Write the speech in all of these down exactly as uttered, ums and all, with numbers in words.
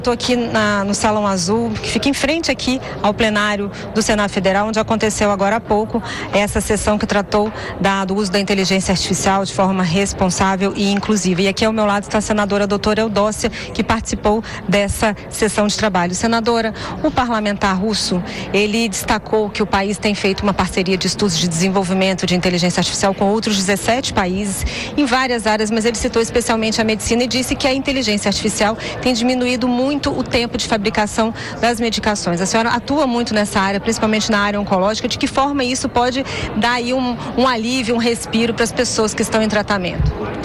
Estou aqui na, no Salão Azul, que fica em frente aqui ao plenário do Senado Federal, onde aconteceu agora há pouco essa sessão que tratou da, do uso da inteligência artificial de forma responsável e inclusiva. E aqui ao meu lado está a senadora doutora Eudócia, que participou dessa sessão de trabalho. Senadora, o parlamentar russo, ele destacou que o país tem feito uma parceria de estudos de desenvolvimento de inteligência artificial com outros dezessete países em várias áreas, mas ele citou especialmente a medicina e disse que a inteligência artificial tem diminuído muito muito o tempo de fabricação das medicações. A senhora atua muito nessa área, principalmente na área oncológica. De que forma isso pode dar aí um, um alívio, um respiro para as pessoas que estão em tratamento?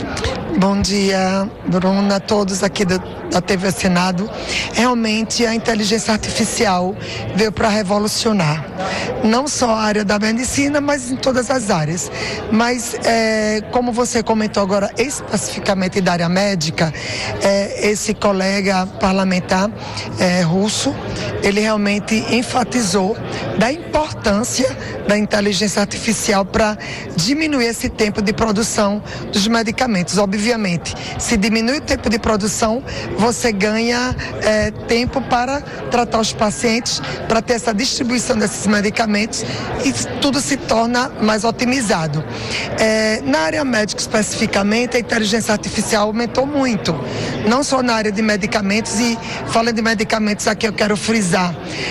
Bom dia, Bruna, todos aqui do, da T V Senado. Realmente a inteligência artificial veio para revolucionar, não só a área da medicina, mas em todas as áreas. Mas, é, como você comentou agora, especificamente da área médica, é, esse colega parlamentar é, russo, ele realmente enfatizou da importância da inteligência artificial para diminuir esse tempo de produção dos medicamentos. Obviamente, se diminui o tempo de produção, você ganha é, tempo para tratar os pacientes, para ter essa distribuição desses medicamentos e tudo se torna mais otimizado. É, na área médica especificamente, a inteligência artificial aumentou muito, não só na área de medicamentos, e falando de medicamentos aqui eu quero frisar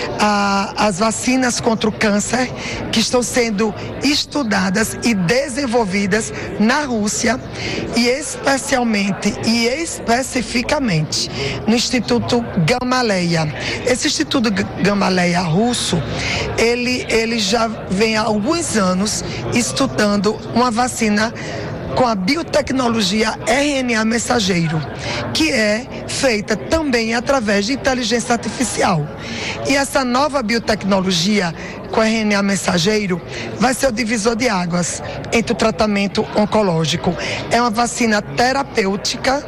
a, as vacinas contra o câncer que estão sendo estudadas e desenvolvidas na Rússia e especialmente e especificamente no Instituto Gamaleya. Esse Instituto Gamaleya russo, ele, ele já vem há alguns anos estudando uma vacina com a biotecnologia R N A mensageiro, que é feita também através de inteligência artificial. E essa nova biotecnologia com R N A mensageiro vai ser o divisor de águas entre o tratamento oncológico. É uma vacina terapêutica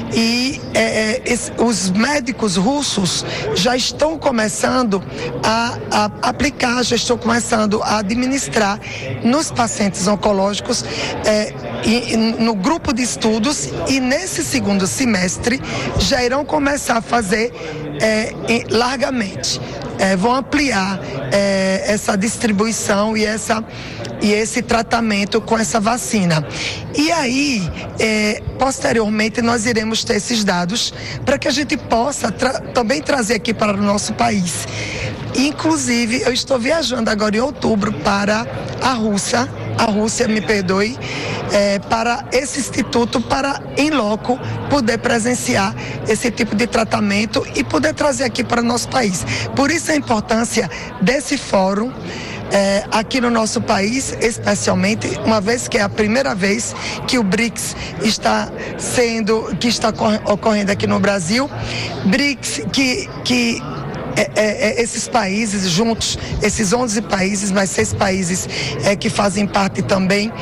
e é, é, esse, os médicos russos já estão começando a, a aplicar, já estão começando a administrar nos pacientes oncológicos é, e, no grupo de estudos, e nesse segundo semestre já irão começar a fazer é, largamente. É, vão ampliar é, essa distribuição e, essa, e esse tratamento com essa vacina. E aí, é, posteriormente, nós iremos ter esses dados para que a gente possa tra- também trazer aqui para o nosso país. Inclusive, eu estou viajando agora em outubro para a Rússia, a Rússia, me perdoe, é, para esse instituto, para, em loco, poder presenciar esse tipo de tratamento e poder trazer aqui para o nosso país. Por isso a importância desse fórum, É, aqui no nosso país, especialmente, uma vez que é a primeira vez que o BRICS está sendo, que está ocorrendo aqui no Brasil, BRICS que, que É, é, esses países juntos, esses onze países, mais seis países é, que fazem parte também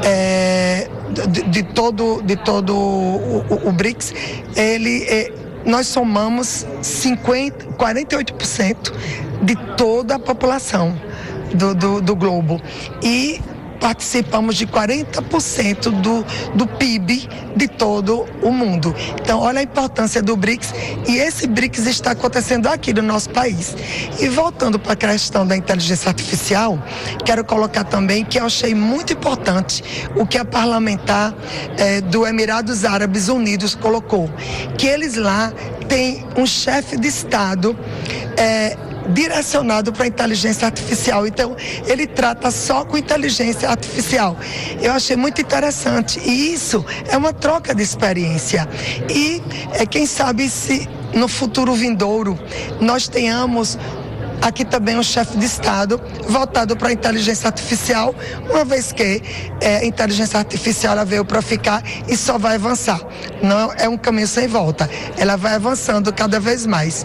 é, de, de todo, de todo o, o, o BRICS, ele, é, nós somamos cinquenta, quarenta e oito por cento de toda a população do, do, do globo. E participamos de quarenta por cento do, do P I B de todo o mundo. Então, olha a importância do BRICS, e esse BRICS está acontecendo aqui no nosso país. E voltando para a questão da inteligência artificial, quero colocar também que eu achei muito importante o que a parlamentar eh, do Emirados Árabes Unidos colocou, que eles lá têm um chefe de Estado eh, direcionado para a inteligência artificial. Então, ele trata só com inteligência artificial. Eu achei muito interessante. E isso é uma troca de experiência. E é, quem sabe se no futuro vindouro nós tenhamos aqui também um chefe de Estado voltado para a inteligência artificial, uma vez que é, a inteligência artificial ela veio para ficar e só vai avançar. Não é um caminho sem volta. Ela vai avançando cada vez mais.